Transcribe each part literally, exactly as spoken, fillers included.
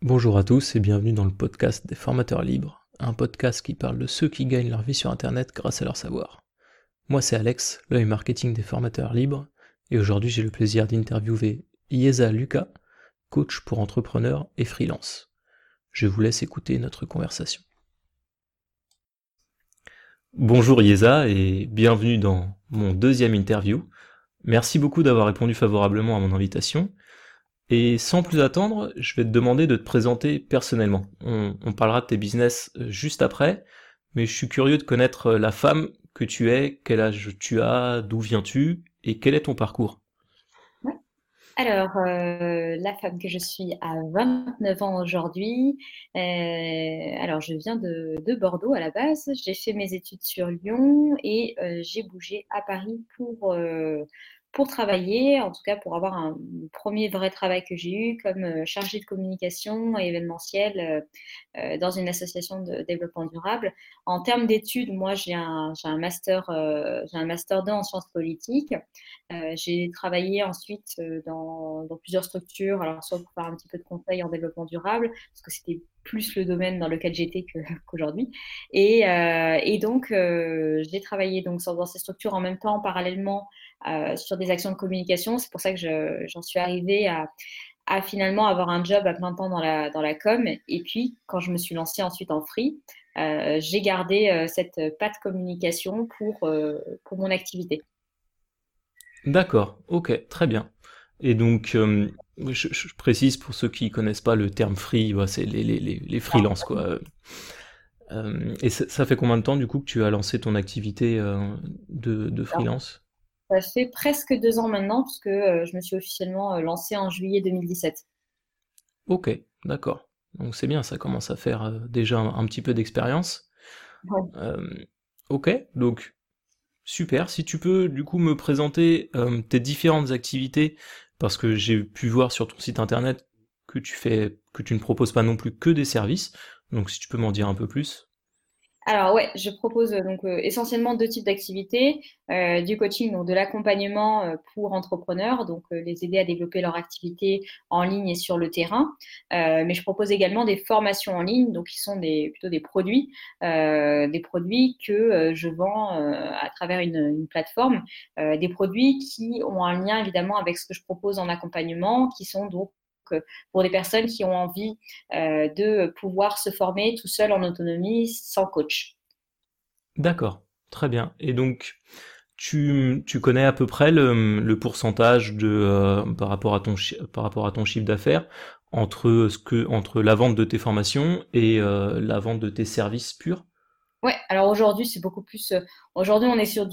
Bonjour à tous et bienvenue dans le podcast des formateurs libres, un podcast qui parle de ceux qui gagnent leur vie sur Internet grâce à leur savoir. Moi c'est Alex, l'œil marketing des formateurs libres, et aujourd'hui j'ai le plaisir d'interviewer Yeza Lucas, coach pour entrepreneurs et freelance. Je vous laisse écouter notre conversation. Bonjour Yeza et bienvenue dans mon deuxième interview. Merci beaucoup d'avoir répondu favorablement à mon invitation. Et sans plus attendre, je vais te demander de te présenter personnellement. On, on parlera de tes business euh, juste après, mais je suis curieux de connaître euh, la femme que tu es, quel âge tu as, d'où viens-tu, et quel est ton parcours. Ouais. Alors, euh, la femme que je suis a vingt-neuf ans aujourd'hui. Euh, alors, je viens de, de Bordeaux à la base. J'ai fait mes études sur Lyon et euh, j'ai bougé à Paris pour, euh, pour travailler, en tout cas pour avoir un le premier vrai travail que j'ai eu comme euh, chargée de communication et événementiel euh, euh, dans une association de développement durable. En termes d'études, moi, j'ai un, j'ai un master, euh, j'ai un master deux en sciences politiques. Euh, j'ai travaillé ensuite euh, dans, dans plusieurs structures, alors soit pour faire un petit peu de conseil en développement durable, parce que c'était plus le domaine dans lequel j'étais que- qu'aujourd'hui. Et, euh, et donc, euh, j'ai travaillé donc sur- dans ces structures en même temps, parallèlement, euh, sur des actions de communication. C'est pour ça que je- j'en suis arrivée à, à finalement avoir un job à plein temps dans la, dans la com. Et puis, quand je me suis lancée ensuite en free, euh, j'ai gardé euh, cette patte communication pour, euh, pour mon activité. D'accord, ok, très bien. Et donc, euh, je, je précise pour ceux qui connaissent pas le terme free, bah, c'est les, les, les, les freelances, quoi. Euh, et ça, ça fait combien de temps, du coup, que tu as lancé ton activité euh, de, de freelance? Ça fait presque deux ans maintenant, puisque euh, je me suis officiellement euh, lancée en juillet deux mille dix-sept. Ok, d'accord. Donc c'est bien, ça commence à faire euh, déjà un, un petit peu d'expérience. Ouais. Euh, ok, donc super. Si tu peux du coup me présenter euh, tes différentes activités, parce que j'ai pu voir sur ton site internet que tu fais, que tu ne proposes pas non plus que des services. Donc si tu peux m'en dire un peu plus. Alors ouais, je propose euh, donc euh, essentiellement deux types d'activités, euh, du coaching, donc de l'accompagnement euh, pour entrepreneurs, donc euh, les aider à développer leur activité en ligne et sur le terrain. Euh, mais je propose également des formations en ligne, donc qui sont des, plutôt des produits, euh, des produits que euh, je vends euh, à travers une, une plateforme, euh, des produits qui ont un lien évidemment avec ce que je propose en accompagnement, qui sont donc euh, pour des personnes qui ont envie euh, de pouvoir se former tout seul en autonomie sans coach. D'accord, très bien. Et donc tu, tu connais à peu près le, le pourcentage de euh, par rapport à ton chi- par rapport à ton chiffre d'affaires entre ce que entre la vente de tes formations et euh, la vente de tes services purs? Ouais, alors aujourd'hui, c'est beaucoup plus. euh, Aujourd'hui, on est sur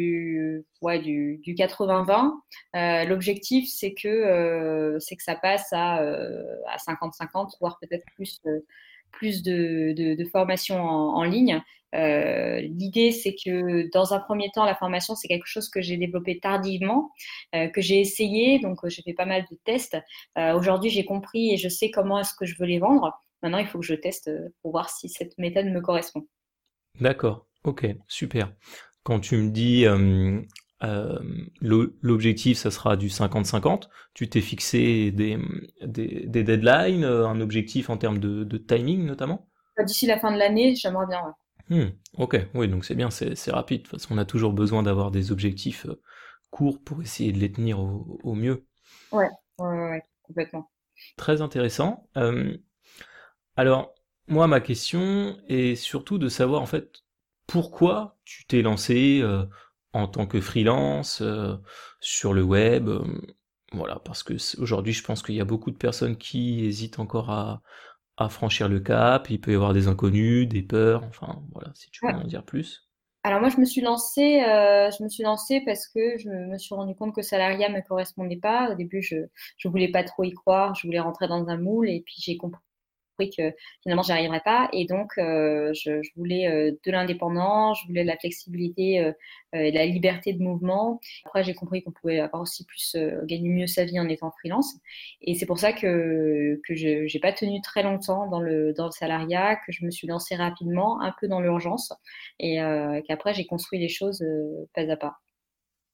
du, ouais, du, du quatre-vingts vingt. Euh, l'objectif, c'est que, euh, c'est que ça passe à, euh, à cinquante cinquante, voire peut-être plus, euh, plus de, de, de formation en, en ligne. Euh, l'idée, c'est que dans un premier temps, la formation, c'est quelque chose que j'ai développé tardivement, euh, que j'ai essayé. Donc, euh, j'ai fait pas mal de tests. Euh, aujourd'hui, j'ai compris et je sais comment est-ce que je veux les vendre. Maintenant, il faut que je teste euh, pour voir si cette méthode me correspond. D'accord, ok, super. Quand tu me dis euh, euh, l'o- l'objectif, ça sera du cinquante cinquante, tu t'es fixé des, des, des deadlines, euh, un objectif en termes de, de timing notamment? D'ici la fin de l'année, j'aimerais bien. Hmm, ok, oui, donc c'est bien, c'est c'est rapide. De toute façon, on a toujours besoin d'avoir des objectifs euh, courts pour essayer de les tenir au, au mieux. Ouais, ouais, ouais, ouais, complètement. Très intéressant. Euh, alors, moi, ma question est surtout de savoir en fait pourquoi tu t'es lancé euh, en tant que freelance euh, sur le web. euh, voilà, parce que c'est- aujourd'hui, je pense qu'il y a beaucoup de personnes qui hésitent encore à, à franchir le cap. Il peut y avoir des inconnus, des peurs. Enfin, voilà, si tu peux Ouais. m'en dire plus. Alors moi, je me suis lancée, euh, je me suis lancée parce que je me suis rendu compte que le salariat me correspondait pas. Au début, je je voulais pas trop y croire, je voulais rentrer dans un moule, et puis j'ai compris que finalement, j'y arriverais pas. Et donc, euh, je, je voulais euh, de l'indépendant, je voulais de la flexibilité euh, euh, et de la liberté de mouvement. Après, j'ai compris qu'on pouvait avoir aussi plus euh, gagner mieux sa vie en étant freelance. Et c'est pour ça que que je j'ai pas tenu très longtemps dans le dans le salariat, que je me suis lancée rapidement, un peu dans l'urgence, et euh, qu'après j'ai construit les choses euh, pas à pas.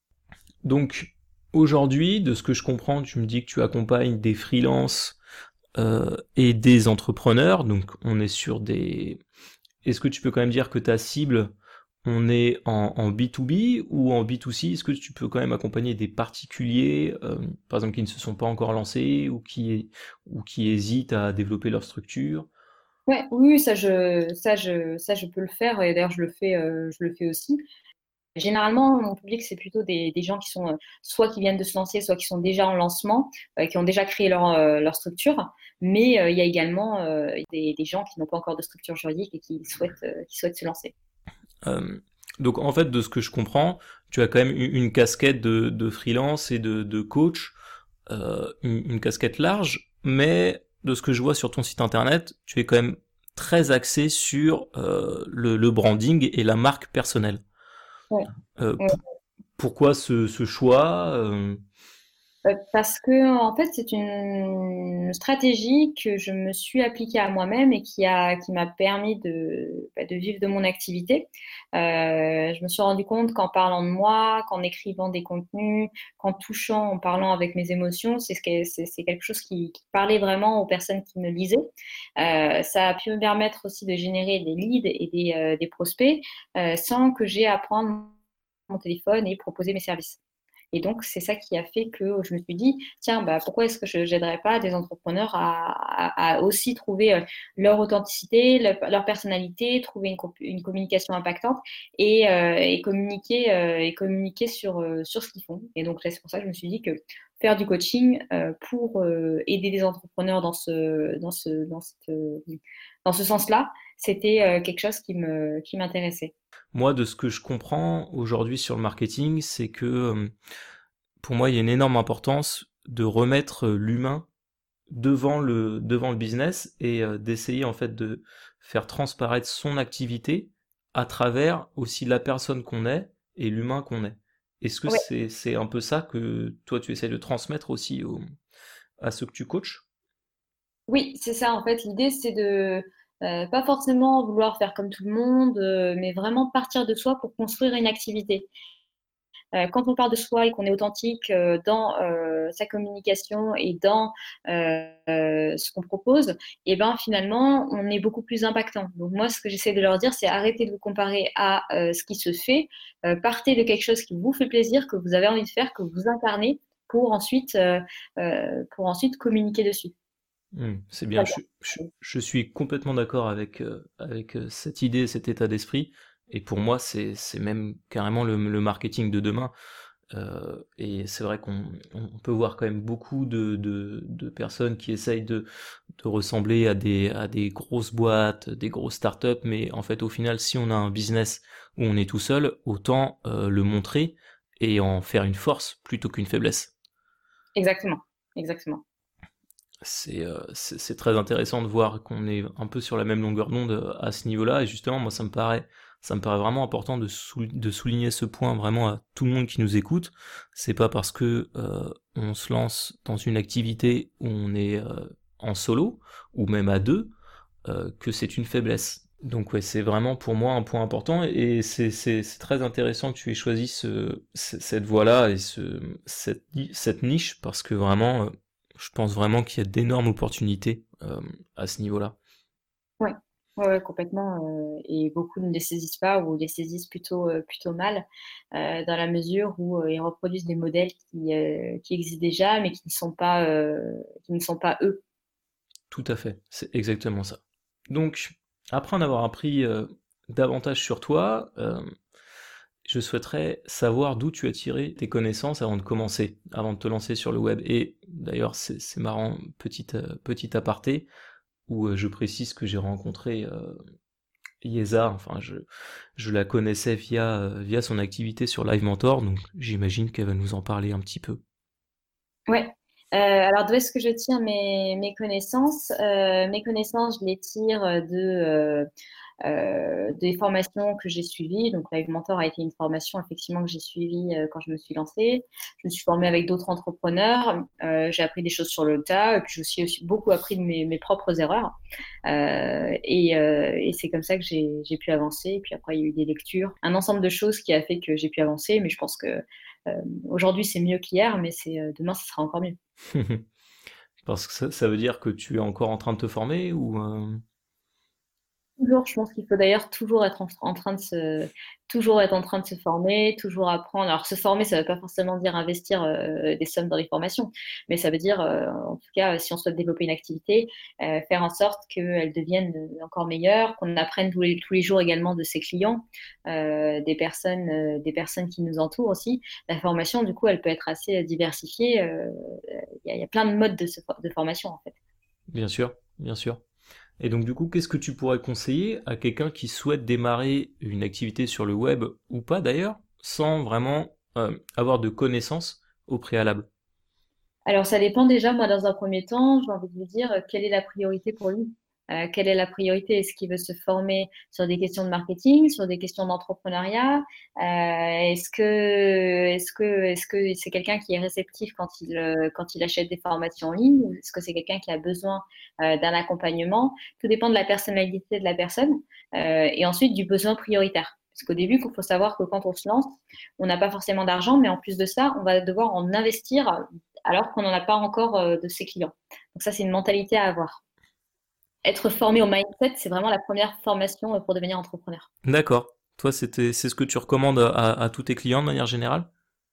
Donc, aujourd'hui, de ce que je comprends, tu me dis que tu accompagnes des freelances euh, et des entrepreneurs. Donc on est sur des... Est-ce que tu peux quand même dire que ta cible, on est en, en B deux B ou en B deux C? Est-ce que tu peux quand même accompagner des particuliers, euh, par exemple, qui ne se sont pas encore lancés ou qui, ou qui hésitent à développer leur structure? Ouais, oui, oui, ça je, ça je, ça je peux le faire et d'ailleurs je le fais, euh, je le fais aussi. Généralement, mon public, c'est plutôt des, des gens qui sont euh, soit qui viennent de se lancer, soit qui sont déjà en lancement, euh, qui ont déjà créé leur, euh, leur structure. Mais euh, il y a également euh, des, des gens qui n'ont pas encore de structure juridique et qui souhaitent, euh, qui souhaitent se lancer. Euh, donc en fait, de ce que je comprends, tu as quand même une, une casquette de, de freelance et de, de coach, euh, une, une casquette large, mais de ce que je vois sur ton site internet, tu es quand même très axé sur euh, le, le branding et la marque personnelle. Ouais. Euh, Ouais. p- Pourquoi ce, ce choix? euh, Euh, Parce que, en fait, c'est une stratégie que je me suis appliquée à moi-même et qui a, qui m'a permis de, bah, de vivre de mon activité. Euh, je me suis rendu compte qu'en parlant de moi, qu'en écrivant des contenus, qu'en touchant, en parlant avec mes émotions, c'est ce que- c'est c'est quelque chose qui, qui parlait vraiment aux personnes qui me lisaient. Euh, ça a pu me permettre aussi de générer des leads et des, euh, des prospects euh, sans que j'ai à prendre mon téléphone et proposer mes services. Et donc, c'est ça qui a fait que je me suis dit, tiens, bah, pourquoi est-ce que je n'aiderais pas des entrepreneurs à, à, à aussi trouver euh, leur authenticité, leur, leur personnalité, trouver une, une communication impactante et, euh, et communiquer, euh, et communiquer sur, euh, sur ce qu'ils font. Et donc, là, c'est pour ça que je me suis dit que faire du coaching euh, pour euh, aider des entrepreneurs dans ce, dans ce, dans cette, euh, dans ce sens-là, c'était euh, quelque chose qui me, qui m'intéressait. Moi, de ce que je comprends aujourd'hui sur le marketing, c'est que euh, pour moi, il y a une énorme importance de remettre euh, l'humain devant le devant le business et euh, d'essayer en fait de faire transparaître son activité à travers aussi la personne qu'on est et l'humain qu'on est. Est-ce que Ouais. c'est c'est un peu ça que toi tu essaies de transmettre aussi au, à ceux que tu coaches? Oui, c'est ça. En fait, l'idée, c'est de euh, pas forcément vouloir faire comme tout le monde, euh, mais vraiment partir de soi pour construire une activité. Euh, quand on parle de soi et qu'on est authentique euh, dans euh, sa communication et dans euh, euh, ce qu'on propose, et ben finalement, on est beaucoup plus impactant. Donc moi, ce que j'essaie de leur dire, c'est arrêtez de vous comparer à euh, ce qui se fait, euh, partez de quelque chose qui vous fait plaisir, que vous avez envie de faire, que vous incarnez, pour ensuite, euh, euh, pour ensuite communiquer dessus. Hmm, c'est Très bien, je, je, bien. je suis complètement d'accord avec, euh, avec euh, cette idée, cet état d'esprit. Et pour moi, c'est, c'est même carrément le, le marketing de demain. Euh, et c'est vrai qu'on on peut voir quand même beaucoup de, de, de personnes qui essayent de, de ressembler à des, à des grosses boîtes, des grosses startups, mais en fait, au final, si on a un business où on est tout seul, autant euh, le montrer et en faire une force plutôt qu'une faiblesse. Exactement, exactement. C'est euh, c'est c'est très intéressant de voir qu'on est un peu sur la même longueur d'onde euh, à ce niveau-là, et justement, moi, ça me paraît, ça me paraît vraiment important de, sou- de souligner ce point vraiment à tout le monde qui nous écoute. C'est pas parce que euh, on se lance dans une activité où on est euh, en solo ou même à deux euh, que c'est une faiblesse. Donc ouais, c'est vraiment pour moi un point important, et c'est c'est c'est très intéressant que tu aies choisi ce, ce- cette voie-là et ce cette ni- cette niche, parce que vraiment, euh, je pense vraiment qu'il y a d'énormes opportunités euh, à ce niveau-là. Ouais, ouais, ouais, complètement. Euh, et beaucoup ne les saisissent pas ou les saisissent plutôt, euh, plutôt mal, euh, dans la mesure où euh, ils reproduisent des modèles qui, euh, qui existent déjà, mais qui ne sont pas, euh, qui ne sont pas eux. Tout à fait, c'est exactement ça. Donc, après en avoir appris euh, davantage sur toi, euh, je souhaiterais savoir d'où tu as tiré tes connaissances avant de commencer, avant de te lancer sur le web. Et d'ailleurs, c'est c'est marrant, petite, euh, petit aparté, où euh, je précise que j'ai rencontré euh, Yeza, enfin je, je la connaissais via, euh, via son activité sur Live Mentor, donc j'imagine qu'elle va nous en parler un petit peu. Ouais. Euh, alors, d'où est-ce que je tire mes, mes connaissances? Euh, mes connaissances, je les tire de, euh, euh, des formations que j'ai suivies. Donc, Live Mentor a été une formation effectivement que j'ai suivie euh, quand je me suis lancée. Je me suis formée avec d'autres entrepreneurs. Euh, j'ai appris des choses sur le tas. Et puis, j'ai aussi, aussi beaucoup appris de mes, mes propres erreurs. Euh, et euh, et c'est comme ça que j'ai, j'ai pu avancer. Et puis après, il y a eu des lectures, un ensemble de choses qui a fait que j'ai pu avancer. Mais je pense que euh, aujourd'hui, c'est mieux qu'hier, mais c'est, euh, demain, ce sera encore mieux. Parce que ça, ça veut dire que tu es encore en train de te former ou euh, Toujours, je pense qu'il faut d'ailleurs toujours être en, en train de se, toujours être en train de se former, toujours apprendre. Alors, se former, ça ne veut pas forcément dire investir euh, des sommes dans les formations, mais ça veut dire, euh, en tout cas, si on souhaite développer une activité, euh, faire en sorte qu'elle devienne encore meilleure, qu'on apprenne tous les, tous les jours également de ses clients, euh, des personnes, euh, des personnes qui nous entourent aussi. La formation, du coup, elle peut être assez diversifiée. euh, Il y, a- il y a plein de modes de, se- de formation, en fait. bien sûr, bien sûr. Et donc du coup, qu'est-ce que tu pourrais conseiller à quelqu'un qui souhaite démarrer une activité sur le web ou pas d'ailleurs, sans vraiment euh, avoir de connaissances au préalable? Alors, ça dépend déjà, moi, dans un premier temps, j'ai envie de lui dire euh, quelle est la priorité pour lui. Euh, quelle est la priorité? Est-ce qu'il veut se former sur des questions de marketing, sur des questions d'entrepreneuriat? Euh, est-ce que, est-ce que, est-ce que c'est quelqu'un qui est réceptif quand il, euh, quand il achète des formations en ligne? Ou est-ce que c'est quelqu'un qui a besoin euh, d'un accompagnement? Tout dépend de la personnalité de la personne euh, et ensuite du besoin prioritaire. Parce qu'au début, il faut savoir que quand on se lance, on n'a pas forcément d'argent, mais en plus de ça, on va devoir en investir alors qu'on n'en a pas encore euh, de ses clients. Donc ça, c'est une mentalité à avoir. Être formé au mindset, c'est vraiment la première formation euh, pour devenir entrepreneur. D'accord. Toi, c'était, c'est ce que tu recommandes à, à- à tous tes clients de manière générale?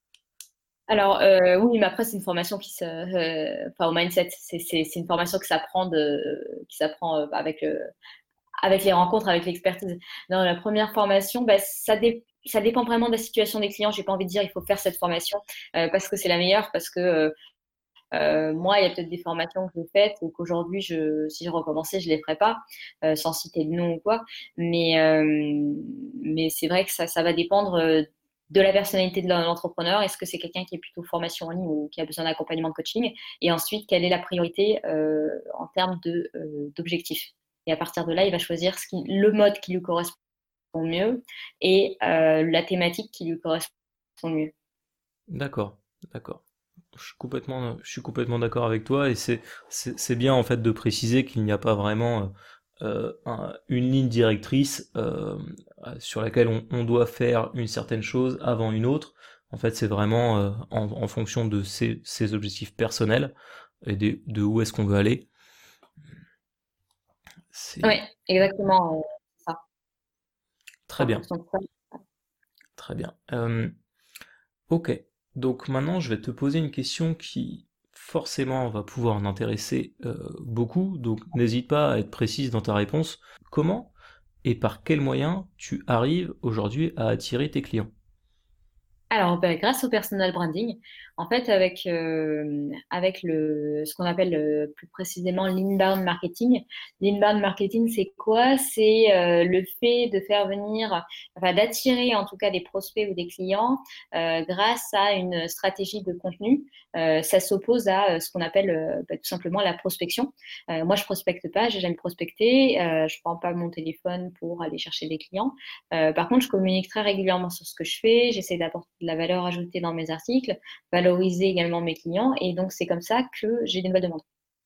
Alors euh, oui, mais après c'est une formation qui se, euh, enfin au mindset, c'est c'est c'est une formation qui s'apprend de, qui s'apprend euh, avec le, avec les rencontres, avec l'expertise. Dans la première formation, bah, ça dé- ça dépend vraiment de la situation des clients. J'ai pas envie de dire il faut faire cette formation euh, parce que c'est la meilleure, parce que euh, Euh, moi, il y a peut-être des formations que j'ai faites et qu'aujourd'hui, je, si je recommençais, je les ferais pas, euh, sans citer de nom ou quoi. Mais, euh, mais c'est vrai que ça, ça va dépendre euh, de la personnalité de l'entrepreneur. Est-ce que c'est quelqu'un qui est plutôt formation en ligne ou qui a besoin d'accompagnement de coaching? Et ensuite, quelle est la priorité euh, en termes de, euh, d'objectifs? Et à partir de là, il va choisir ce qui, le mode qui lui correspond mieux et euh, la thématique qui lui correspond mieux. D'accord, d'accord. Je suis complètement, je suis complètement d'accord avec toi et c'est, c'est, c'est bien en fait de préciser qu'il n'y a pas vraiment euh, un- une ligne directrice euh, sur laquelle on, on doit faire une certaine chose avant une autre. En fait, c'est vraiment euh, en, en fonction de ses, ses objectifs personnels et de, de où est-ce qu'on veut aller. Oui, C'est exactement. euh, ça. C'est très en bien, fonction de ça. très bien. Euh, ok, donc maintenant je vais te poser une question qui forcément va pouvoir en intéresser euh, beaucoup, donc n'hésite pas à être précise dans ta réponse. Comment et par quels moyens tu arrives aujourd'hui à attirer tes clients? Alors, ben, grâce au personal branding, en fait, avec, euh, avec le, ce qu'on appelle euh, plus précisément l'inbound marketing. L'inbound marketing, c'est quoi? C'est euh, le fait de faire venir, enfin, d'attirer en tout cas des prospects ou des clients euh, grâce à une stratégie de contenu. Euh, ça s'oppose à euh, ce qu'on appelle euh, ben, tout simplement la prospection. Euh, moi, je prospecte pas, j'ai jamais prospecté, euh, je prends pas mon téléphone pour aller chercher des clients. Euh, par contre, je communique très régulièrement sur ce que je fais. J'essaie d'apporter de la valeur ajoutée dans mes articles, valoriser également mes clients. Et donc, c'est comme ça que j'ai des nouvelles demandes.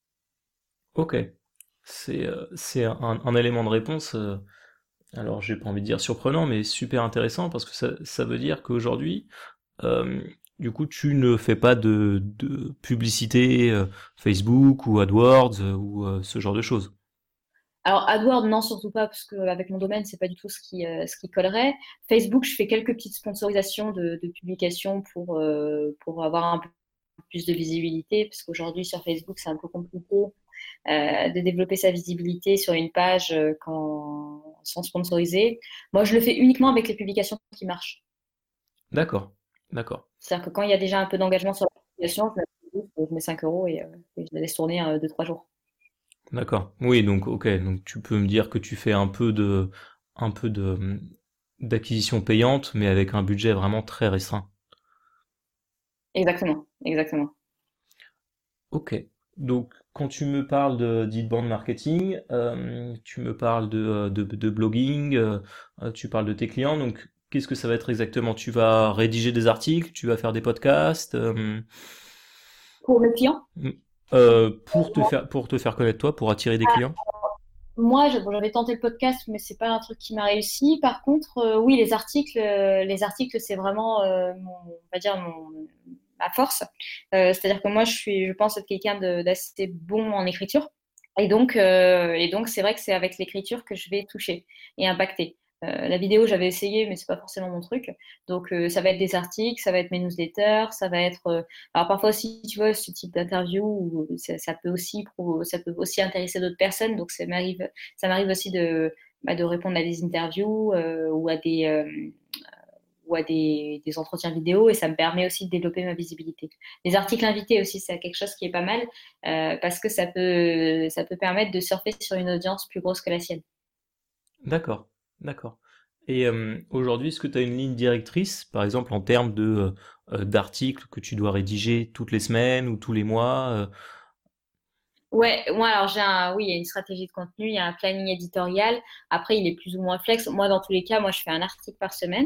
Ok, c'est euh, c'est un, un élément de réponse, euh, alors j'ai pas envie de dire surprenant, mais super intéressant parce que ça, ça veut dire qu'aujourd'hui, euh, du coup, tu ne fais pas de, de publicité euh, Facebook ou AdWords euh, ou euh, ce genre de choses. Alors, AdWords, non, surtout pas, parce qu'avec mon domaine, c'est pas du tout ce qui, euh, ce qui collerait. Facebook, je fais quelques petites sponsorisations de, de publications pour, euh, pour avoir un peu plus de visibilité, parce qu'aujourd'hui, sur Facebook, c'est un peu compliqué euh, de développer sa visibilité sur une page euh, quand, sans sponsoriser. Moi, je le fais uniquement avec les publications qui marchent. D'accord, d'accord, C'est-à-dire que quand il y a déjà un peu d'engagement sur l'application, je mets je mets cinq euros et, euh, et je la laisse tourner euh, deux trois jours. d'accord. Oui, donc ok, donc tu peux me dire que tu fais un peu de, un peu de d'acquisition payante, mais avec un budget vraiment très restreint. Exactement, exactement. Ok. Donc, quand tu me parles de d'inbound marketing, euh, tu me parles de, euh, de, de blogging, euh, euh, tu parles de tes clients. Donc, qu'est-ce que ça va être exactement? Tu vas rédiger des articles, tu vas faire des podcasts, euh, Pour le client, euh, pour te faire, pour te faire connaître toi, pour attirer des clients? moi, je- bon, j'avais tenté le podcast, mais c'est pas un truc qui m'a réussi. Par contre, euh, oui, les articles, euh, les articles, c'est vraiment, euh, mon, on va dire, mon, ma force. Euh, c'est-à-dire que moi, je suis, je pense être quelqu'un de- d'assez bon en écriture. Et donc, euh, et donc, c'est vrai que c'est avec l'écriture que je vais toucher et impacter. Euh, la vidéo, j'avais essayé, mais c'est pas forcément mon truc. Donc, euh, ça va être des articles, ça va être mes newsletters, ça va être. euh, Alors, parfois aussi, tu vois, ce type d'interview, où ça, ça peut aussi, pro- ça peut aussi intéresser d'autres personnes. Donc, ça m'arrive, ça m'arrive aussi de, bah, de répondre à des interviews euh, ou à des, euh, ou à des, des entretiens vidéo, et ça me permet aussi de développer ma visibilité. Les articles invités aussi, c'est quelque chose qui est pas mal euh, parce que ça peut, ça peut permettre de surfer sur une audience plus grosse que la sienne. D'accord, d'accord. Et euh, aujourd'hui, est-ce que tu as une ligne directrice, par exemple en termes de euh, euh, d'articles que tu dois rédiger toutes les semaines ou tous les mois euh, Ouais, moi alors j'ai un, oui, il y a une stratégie de contenu, il y a un planning éditorial. Après, il est plus ou moins flex. Moi, dans tous les cas, moi, je fais un article par semaine.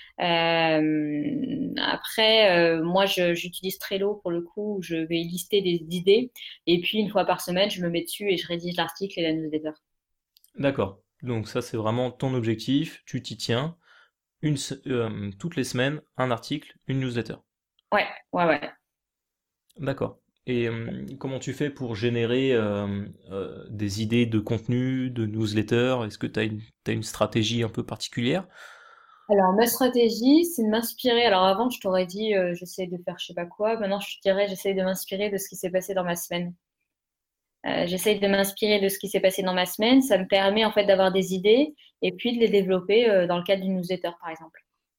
Euh, après, euh, moi, je- j'utilise Trello pour le coup, où je vais lister des idées. Et puis, une fois par semaine, je me mets dessus et je rédige l'article et la newsletter. D'accord. Donc ça, c'est vraiment ton objectif, tu t'y tiens. Une, se- euh, toutes les semaines, un article, une newsletter. Ouais, ouais, ouais. D'accord. Et euh, comment tu fais pour générer euh, euh, des idées de contenu, de newsletter? Est-ce que tu as une, t'as une stratégie un peu particulière? Alors, ma stratégie, c'est de m'inspirer. Alors, avant, je t'aurais dit, euh, j'essaie de faire je sais pas quoi. Maintenant, je dirais, j'essaie de m'inspirer de ce qui s'est passé dans ma semaine. Euh, j'essaie de m'inspirer de ce qui s'est passé dans ma semaine. Ça me permet, en fait, d'avoir des idées et puis de les développer, euh, dans le cadre d'une newsletter, par exemple.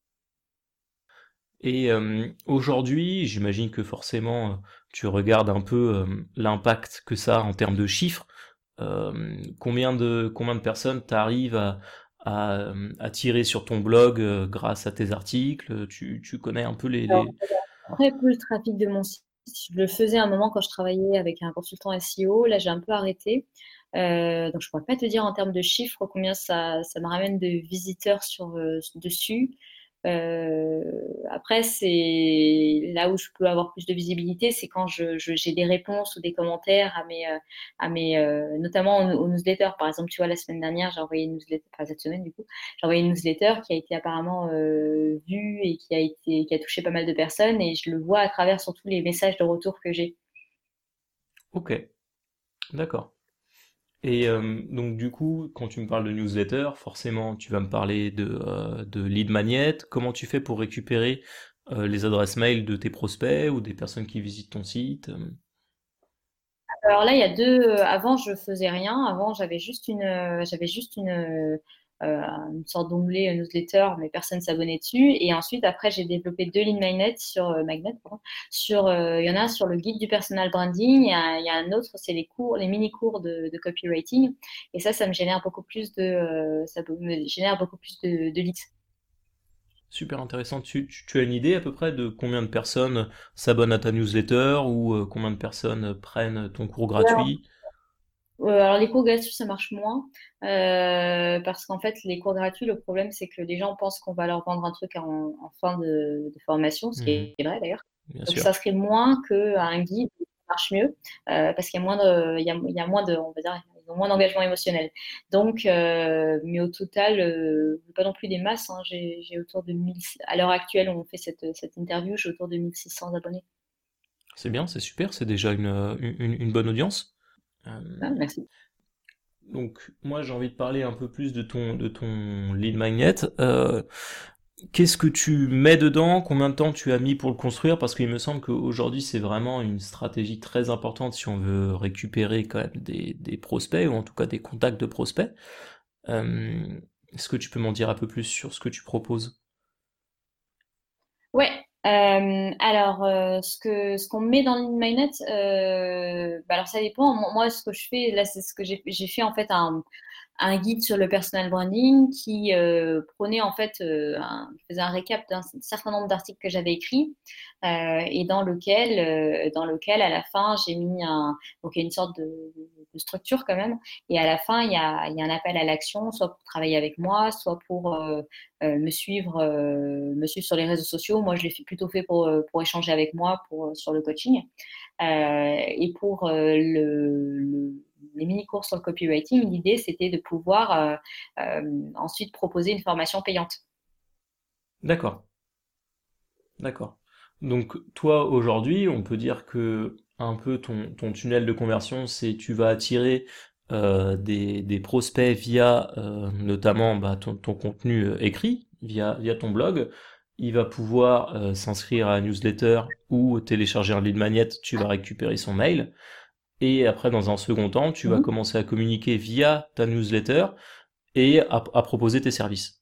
Et euh, aujourd'hui, j'imagine que forcément, euh, tu regardes un peu euh, l'impact que ça a en termes de chiffres. Euh, combien de combien de personnes t'arrives à, à, euh, attirer sur ton blog euh, grâce à tes articles? Tu, tu connais un peu les, Alors, les... très peu le trafic de mon site. Je le faisais à un moment quand je travaillais avec un consultant S E O. Là, j'ai un peu arrêté. Euh, donc, je pourrais pas te dire en termes de chiffres combien ça, ça me ramène de visiteurs sur, euh, dessus. Euh, après, c'est là où je peux avoir plus de visibilité, c'est quand je, je- j'ai des réponses ou des commentaires à mes, euh, à mes, euh, notamment aux, aux newsletters. Par exemple, tu vois, la semaine dernière, j'ai envoyé une newsletter, enfin cette semaine du coup, j'ai envoyé une newsletter qui a été apparemment euh, vue et qui a été, qui a touché pas mal de personnes, et je le vois à travers surtout les messages de retour que j'ai. Ok, d'accord. Et euh, donc du coup, quand tu me parles de newsletter, forcément, tu vas me parler de, euh, de lead magnet. Comment tu fais pour récupérer euh, les adresses mail de tes prospects ou des personnes qui visitent ton site? euh Alors là, il y a deux. euh, Avant, je faisais rien. Avant, j'avais juste une, euh, j'avais juste une, euh, euh, une sorte d'onglet euh, newsletter, mais personne s'abonnait dessus. Et ensuite, après, j'ai développé deux lead magnets sur euh, Magnet, pardon. Sur, euh, il y en a un sur le guide du personal branding. Il y a, un il y a un autre, c'est les cours, les mini cours de, de copywriting. Et ça, ça me génère beaucoup plus de, euh, ça me génère beaucoup plus de, de leads. Super intéressant. Tu, tu, tu as une idée à peu près de combien de personnes s'abonnent à ta newsletter ou euh, combien de personnes prennent ton cours gratuit? Euh, alors les cours gratuits, ça marche moins euh, parce qu'en fait, les cours gratuits, le problème, c'est que les gens pensent qu'on va leur vendre un truc en, en fin de, de formation, ce qui Mhm, est vrai d'ailleurs. bien Donc sûr. ça serait moins qu'un guide, ça marche mieux euh, parce qu'il y a moins de, il y a, il y a moins de, on va dire, ils ont moins d'engagement émotionnel. Donc, euh, mais au total, euh, pas non plus des masses. Hein. J'ai, j'ai autour de mille, à l'heure actuelle, où on fait cette, cette interview, j'ai autour de mille six cents abonnés. C'est bien, c'est super, c'est déjà une, euh, une, une bonne audience. Euh, Ah, merci. donc moi j'ai envie de parler un peu plus de ton, de ton lead magnet. Euh, Qu'est-ce que tu mets dedans? Combien de temps tu as mis pour le construire? Parce qu'il me semble qu'aujourd'hui, c'est vraiment une stratégie très importante si on veut récupérer quand même des, des prospects, ou en tout cas des contacts de prospects. Euh, Est-ce que tu peux m'en dire un peu plus sur ce que tu proposes? Ouais. Euh, alors, euh, ce que ce qu'on met dans l'InMyNet, euh, bah alors ça dépend. Moi, moi, ce que je fais là, c'est ce que j'ai j'ai fait en fait un, un guide sur le personal branding qui euh, prenait en fait, euh, un, faisait un récap d'un certain nombre d'articles que j'avais écrits euh, et dans lequel, euh, dans lequel à la fin j'ai mis un, donc il y a une sorte de, de structure quand même, et à la fin il y a, il y a un appel à l'action, soit pour travailler avec moi, soit pour euh, euh, me suivre, euh, me suivre sur les réseaux sociaux. Moi je l'ai fait- plutôt fait pour, euh, pour échanger avec moi pour, sur le coaching. Euh, et pour euh, le, le- les mini-cours sur le copywriting, l'idée, c'était de pouvoir euh, euh, ensuite proposer une formation payante. D'accord, d'accord. Donc toi aujourd'hui, on peut dire que un peu ton, ton tunnel de conversion, c'est tu vas attirer euh, des, des prospects via euh, notamment bah, ton, ton contenu euh, écrit, via, via ton blog. Il va pouvoir euh, s'inscrire à la newsletter ou télécharger un lead magnet, tu vas récupérer son mail. Et après, dans un second temps, tu vas Mhm. commencer à communiquer via ta newsletter et à, à proposer tes services.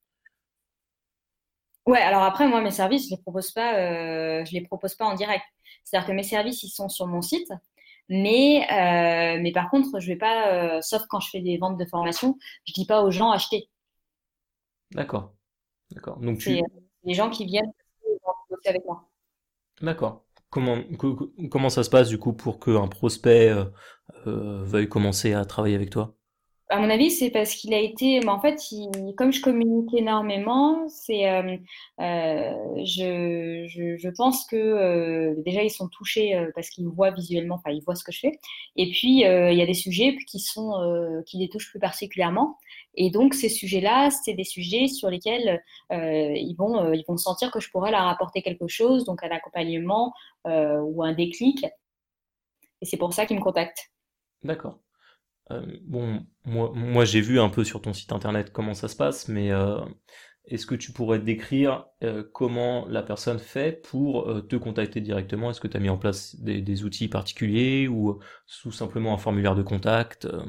Ouais, alors après, moi, mes services, je les propose pas, euh, je les propose pas en direct. C'est-à-dire que mes services, ils sont sur mon site, mais, euh, mais par contre, je vais pas, euh, sauf quand je fais des ventes de formation, je dis pas aux gens acheter. D'accord, d'accord. Donc C'est euh, tu, les gens qui viennent bosser avec moi. d'accord. Comment, co- co- comment ça se passe du coup pour qu'un prospect euh, euh, veuille commencer à travailler avec toi? À mon avis, c'est parce qu'il a été, mais en fait, il- comme je communique énormément, c'est, euh, euh, je, je, je pense que euh, déjà ils sont touchés euh, parce qu'ils voient visuellement, enfin ils voient ce que je fais. Et puis euh, il y a des sujets qui sont euh, qui les touchent plus particulièrement. Et donc ces sujets-là, c'est des sujets sur lesquels euh, ils vont euh, ils vont sentir que je pourrais leur apporter quelque chose, donc un accompagnement euh, ou un déclic. Et c'est pour ça qu'ils me contactent. D'accord. Euh, bon, moi, moi j'ai vu un peu sur ton site internet comment ça se passe, mais euh, est-ce que tu pourrais décrire euh, comment la personne fait pour euh, te contacter directement? Est-ce que tu as mis en place des, des outils particuliers ou tout simplement un formulaire de contact? euh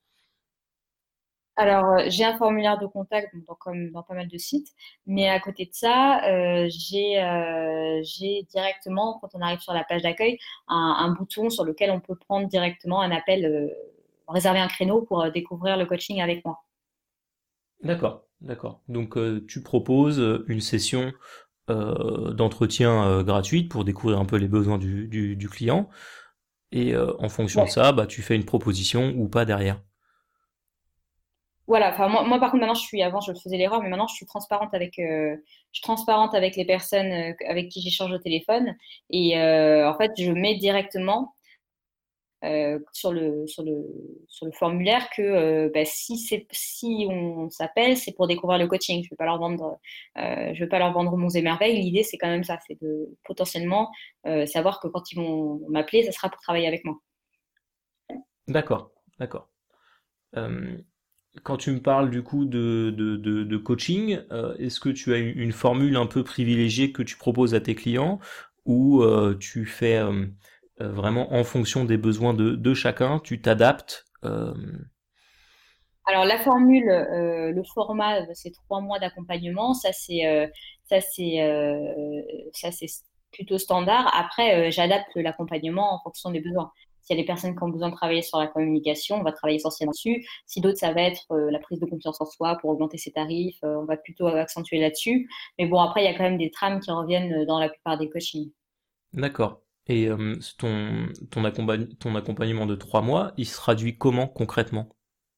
Alors, euh, j'ai un formulaire de contact donc, dans, comme dans pas mal de sites, mais à côté de ça, euh, j'ai euh, j'ai directement, quand on arrive sur la page d'accueil, un, un bouton sur lequel on peut prendre directement un appel, euh, réserver un créneau pour euh, découvrir le coaching avec moi. D'accord, d'accord. Donc euh, tu proposes euh, une session euh, d'entretien euh, gratuite pour découvrir un peu les besoins du, du, du client et euh, en fonction de Ouais. ça, bah, tu fais une proposition ou pas derrière. Voilà, enfin moi, moi par contre maintenant je suis, avant je faisais l'erreur, mais maintenant je suis transparente avec, euh, je suis transparente avec les personnes euh, avec qui j'échange au téléphone et euh, en fait je mets directement euh, sur le, sur le, sur le formulaire que euh, bah, si, c'est, si on s'appelle, c'est pour découvrir le coaching. Je ne vais pas leur vendre, euh, je vais pas leur vendre monts et merveilles. L'idée, c'est quand même ça, c'est de potentiellement euh, savoir que quand ils vont m'appeler, ça sera pour travailler avec moi. D'accord, d'accord. Euh, Quand tu me parles du coup de, de, de, de coaching, euh, est-ce que tu as une une formule un peu privilégiée que tu proposes à tes clients ou euh, tu fais euh, euh, vraiment en fonction des besoins de, de chacun, tu t'adaptes euh, Alors la formule, euh, le format, euh, c'est trois mois d'accompagnement. Ça c'est, euh, ça c'est, euh, ça c'est plutôt standard. Après, euh, j'adapte l'accompagnement en fonction des besoins. S'il y a des personnes qui ont besoin de travailler sur la communication, on va travailler essentiellement dessus. Si d'autres, ça va être euh, la prise de confiance en soi pour augmenter ses tarifs, euh, on va plutôt accentuer là-dessus. Mais bon, après, il y a quand même des trames qui reviennent dans la plupart des coachings. D'accord. Et euh, ton, ton, accompagne- ton accompagnement de trois mois, il se traduit comment concrètement?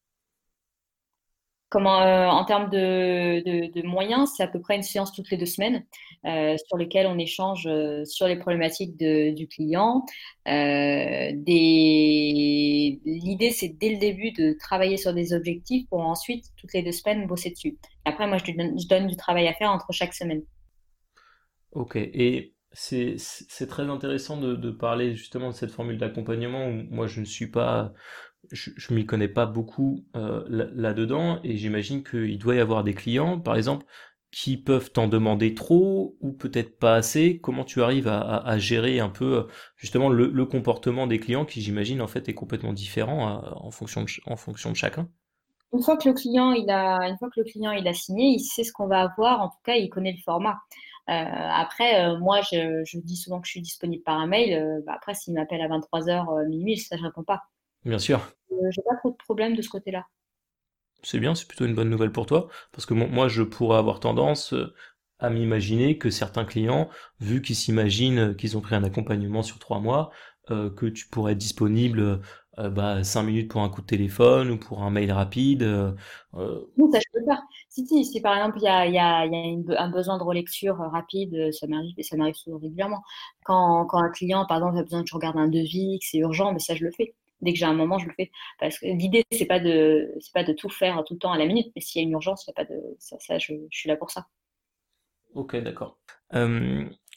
Comment, euh, en termes de, de- de moyens, c'est à peu près une séance toutes les deux semaines euh, sur lesquelles on échange euh, sur les problématiques de- du client. Euh, des... L'idée, c'est dès le début de travailler sur des objectifs pour ensuite, toutes les deux semaines, bosser dessus. Après, moi, je lui donne, je donne du travail à faire entre chaque semaine. Ok, et c'est c'est c'est très intéressant de, de parler justement de cette formule d'accompagnement où moi je ne suis pas, je, je m'y connais pas beaucoup euh, là- là-dedans et j'imagine qu'il doit y avoir des clients, par exemple, qui peuvent t'en demander trop ou peut-être pas assez. Comment tu arrives à, à- à gérer un peu euh, justement le, le comportement des clients qui j'imagine en fait est complètement différent euh, en fonction de, ch- en fonction de chacun? Une fois que le client il a, une fois que le client il a signé, il sait ce qu'on va avoir. En tout cas, il connaît le format. Euh, après, euh, moi, je, je dis souvent que je suis disponible par un mail. Euh, bah, après, s'il m'appelle à vingt-trois heures, euh, minuit, ça, je réponds pas. Bien sûr. Euh, j'ai pas trop de problèmes de ce côté-là. C'est bien, c'est plutôt une bonne nouvelle pour toi, parce que mon- moi, je pourrais avoir tendance euh, à m'imaginer que certains clients, vu qu'ils s'imaginent euh, qu'ils ont pris un accompagnement sur trois mois, euh, que tu pourrais être disponible euh, bah, cinq minutes pour un coup de téléphone ou pour un mail rapide. euh, euh, Oui, ça, je peux faire. Si, si, si par exemple, il y a, il y a, il y a une be- un besoin de relecture euh, rapide, euh, ça m'arrive, et ça m'arrive souvent régulièrement. Quand, quand un client, par exemple, a besoin que je regarde un devis, que c'est urgent, mais ça, je le fais. Dès que j'ai un moment, je le fais. Parce que l'idée, c'est pas de, c'est pas de tout faire tout le temps à la minute, mais s'il y a une urgence, il y a pas de, ça, ça, je, je suis là pour ça. ok, d'accord. Euh,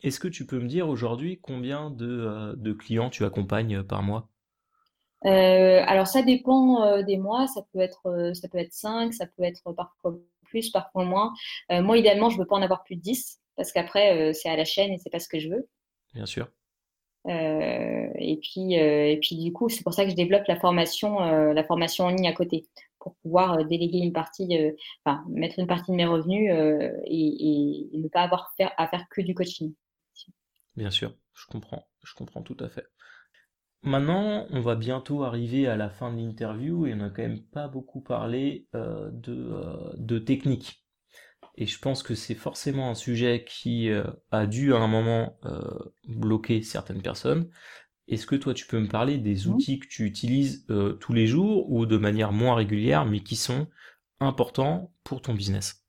est-ce que tu peux me dire aujourd'hui combien de, euh, de clients tu accompagnes par mois? Euh, alors ça dépend euh, des mois, ça peut être euh, ça peut être cinq, ça peut être parfois plus, parfois moins. Euh, moi idéalement, je veux pas en avoir plus de dix parce qu'après euh, c'est à la chaîne et c'est pas ce que je veux. Bien sûr. Euh, et puis euh, et puis du coup, c'est pour ça que je développe la formation euh, la formation en ligne à côté pour pouvoir euh, déléguer une partie euh, enfin mettre une partie de mes revenus euh, et, et ne pas avoir faire, à faire que du coaching. Bien sûr, je comprends, je comprends tout à fait. Maintenant, on va bientôt arriver à la fin de l'interview et on n'a quand même pas beaucoup parlé euh, de, euh, de technique. Et je pense que c'est forcément un sujet qui euh, a dû à un moment euh, bloquer certaines personnes. Est-ce que toi tu peux me parler des Mhm. outils que tu utilises euh, tous les jours ou de manière moins régulière mais qui sont importants pour ton business?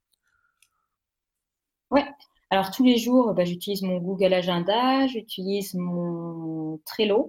Ouais. Alors tous les jours, bah, j'utilise mon Google Agenda, j'utilise mon Trello.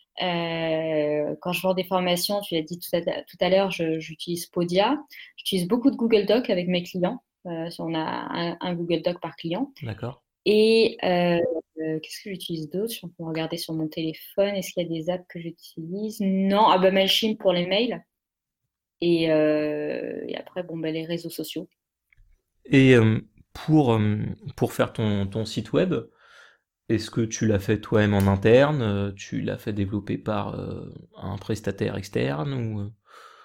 Euh, quand je vends des formations, tu l'as dit tout à, tout à l'heure, je- j'utilise Podia. J'utilise beaucoup de Google Doc avec mes clients. Euh, on a un, un Google Doc par client. D'accord? Et euh, euh, qu'est-ce que j'utilise d'autre? Je peux regarder sur mon téléphone. Est-ce qu'il y a des apps que j'utilise? Non. Ah bah Mailchimp pour les mails. Et, euh, et après, bon, bah, les réseaux sociaux. Et euh, pour, euh, pour faire ton, ton site web, est-ce que tu l'as fait toi-même en interne? euh, Tu l'as fait développer par euh, un prestataire externe ou... euh,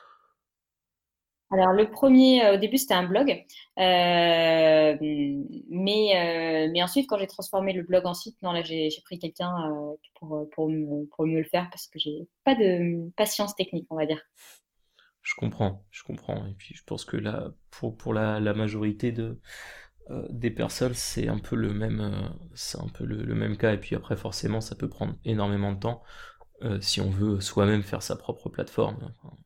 Alors, le premier, euh, au début, c'était un blog. Euh, mais, euh, mais ensuite, quand j'ai transformé le blog en site, non, là, j'ai j'ai pris quelqu'un euh, pour, pour, me, pour mieux le faire parce que j'ai pas de patience technique, on va dire. Je comprends, je comprends. Et puis je pense que là, pour, pour la, la majorité de, euh, des personnes, c'est un peu le même, euh, c'est un peu le, le même cas. Et puis après, forcément, ça peut prendre énormément de temps euh, si on veut soi-même faire sa propre plateforme. Enfin,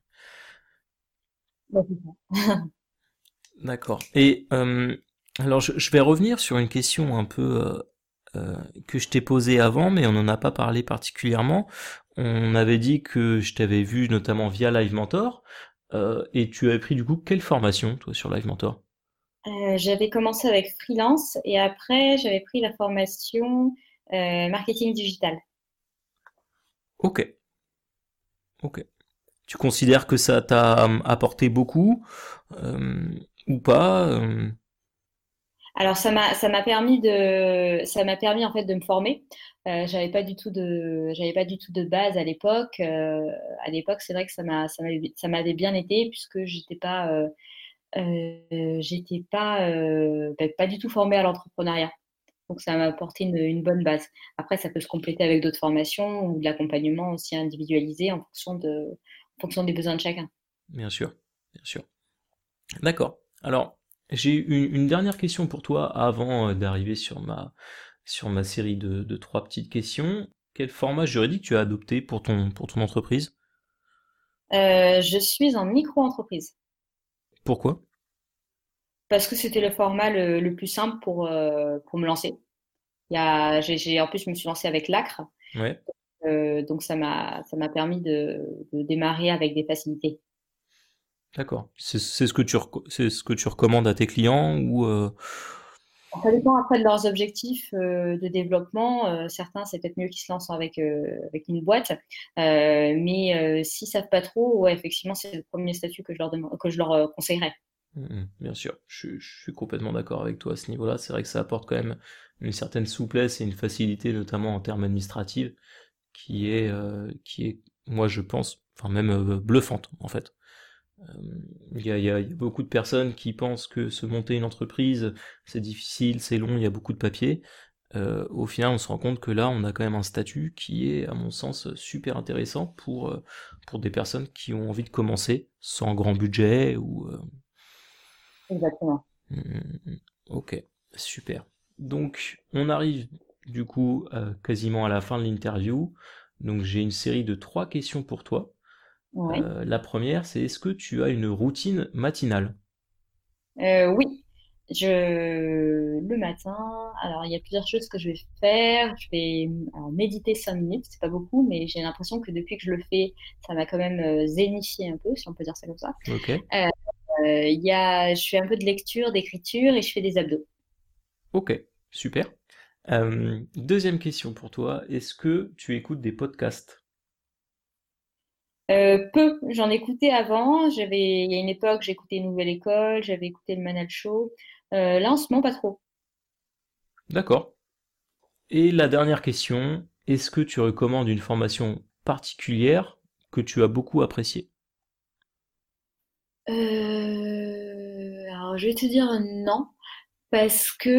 Ouais, c'est ça. d'accord. Et euh, alors, je, je vais revenir sur une question un peu euh, euh, que je t'ai posée avant, mais on n'en a pas parlé particulièrement. On avait dit que je t'avais vu notamment via Live Mentor, euh, et tu avais pris du coup quelle formation, toi, sur Live Mentor? Euh, j'avais commencé avec freelance et après, j'avais pris la formation euh, marketing digital. Ok, ok. Tu considères que ça t'a euh, apporté beaucoup euh, ou pas euh, Alors ça m'a ça m'a permis de ça m'a permis en fait de me former. Euh, j'avais pas du tout de j'avais pas du tout de base à l'époque. Euh, à l'époque, c'est vrai que ça m'a ça m'avait ça m'avait bien été puisque j'étais pas euh, euh, j'étais pas euh, bah, pas du tout formée à l'entrepreneuriat. Donc ça m'a apporté une, une bonne base. Après, ça peut se compléter avec d'autres formations ou de l'accompagnement aussi individualisé en fonction de en fonction des besoins de chacun. Bien sûr, bien sûr. D'accord. Alors, j'ai une, une dernière question pour toi avant euh, d'arriver sur ma sur ma série de, de trois petites questions. Quel format juridique tu as adopté pour ton pour ton entreprise? Euh, je suis en micro-entreprise. Pourquoi? Parce que c'était le format le, le plus simple pour, euh, pour me lancer. Il y a, j'ai, j'ai- en plus, je me suis lancée avec l'A C R, Ouais, euh, donc ça m'a, ça m'a permis de, de démarrer avec des facilités. d'accord. C'est c'est ce que tu reco- c'est ce que tu recommandes à tes clients ou euh, Ça dépend après de leurs objectifs euh, de développement. Euh, certains, c'est peut-être mieux qu'ils se lancent avec, euh, avec une boîte. Euh, mais euh, s'ils savent pas trop, ouais, effectivement, c'est le premier statut que je leur demande, que je leur euh, conseillerais. Mhm, bien sûr, je, je suis complètement d'accord avec toi à ce niveau-là. C'est vrai que ça apporte quand même une certaine souplesse et une facilité, notamment en termes administratifs, qui est, euh, qui est, moi je pense, enfin même euh, bluffante en fait. Euh, Il y a, il y a- il y a beaucoup de personnes qui pensent que se monter une entreprise, c'est difficile, c'est long, il y a beaucoup de papiers. Euh, au final, on se rend compte que là, on a quand même un statut qui est, à mon sens, super intéressant pour, euh, pour des personnes qui ont envie de commencer sans grand budget ou, euh, Exactement. Mm, ok, super. Donc, on arrive du coup euh, quasiment à la fin de l'interview. Donc, j'ai une série de trois questions pour toi. Ouais. Euh, la première, c'est est-ce que tu as une routine matinale? Euh, oui, je le matin. Alors, il y a plusieurs choses que je vais faire. Je vais alors, méditer cinq minutes, c'est pas beaucoup, mais j'ai l'impression que depuis que je le fais, ça m'a quand même euh, zénifié un peu, si on peut dire ça comme ça. Ok, Euh, euh, il y a, je fais un peu de lecture, d'écriture et je fais des abdos. ok, super. Euh, deuxième question pour toi, est-ce que tu écoutes des podcasts? Euh, peu, j'en écoutais avant. J'avais, il y a une époque, j'écoutais Nouvelle École, j'avais écouté le Manal Show. Euh, là, en ce moment, pas trop. D'accord. Et la dernière question, est-ce que tu recommandes une formation particulière que tu as beaucoup appréciée? Euh, alors, je vais te dire non, parce que,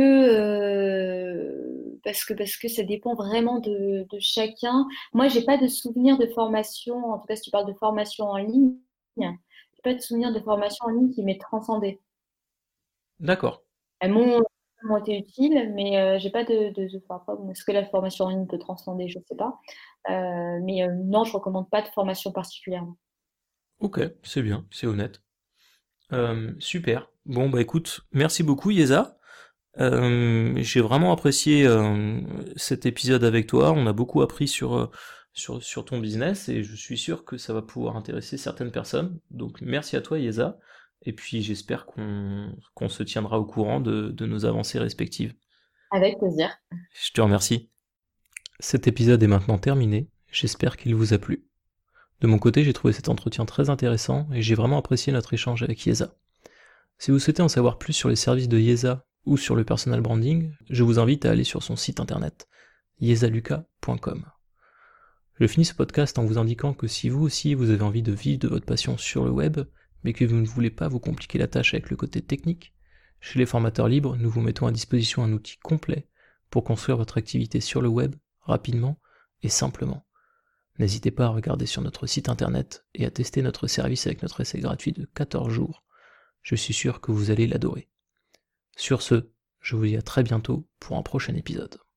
euh, parce que, parce que ça dépend vraiment de, de chacun. Moi, j'ai pas de souvenir de formation, en tout cas, si tu parles de formation en ligne, j'ai pas de souvenir de formation en ligne qui m'ait transcendée. D'accord. Elles m'ont m'ont été utiles, mais euh, j'ai pas de, de, de- enfin, après, bon, est-ce que la formation en ligne peut transcender? Je sais pas. Euh, mais euh, non, je recommande pas de formation particulière. Ok, c'est bien, c'est honnête. Euh, super. Bon bah écoute, merci beaucoup Yeza. Euh, j'ai vraiment apprécié euh, cet épisode avec toi. On a beaucoup appris sur, euh, sur, sur ton business et je suis sûr que ça va pouvoir intéresser certaines personnes. Donc merci à toi Yeza. Et puis j'espère qu'on qu'on se tiendra au courant de, de nos avancées respectives. Avec plaisir. Je te remercie. Cet épisode est maintenant terminé. J'espère qu'il vous a plu. De mon côté, j'ai trouvé cet entretien très intéressant et j'ai vraiment apprécié notre échange avec Yeza. Si vous souhaitez en savoir plus sur les services de Yeza ou sur le personal branding, je vous invite à aller sur son site internet yezaluca point com. Je finis ce podcast en vous indiquant que si vous aussi vous avez envie de vivre de votre passion sur le web, mais que vous ne voulez pas vous compliquer la tâche avec le côté technique, chez les formateurs libres, nous vous mettons à disposition un outil complet pour construire votre activité sur le web rapidement et simplement. N'hésitez pas à regarder sur notre site internet et à tester notre service avec notre essai gratuit de quatorze jours. Je suis sûr que vous allez l'adorer. Sur ce, je vous dis à très bientôt pour un prochain épisode.